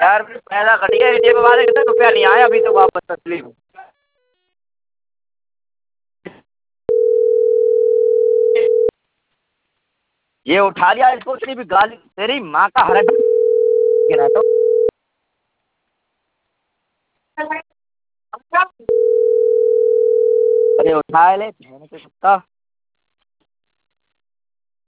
यार पैसा कट गया एटीएम वाले के, रुपया नहीं आया अभी तो वापस तस्लीम। ये उठा लिया इसको, इतनी भी गाली तेरी माँ का हर गिरा तो। अरे उठा ले कुत्ता।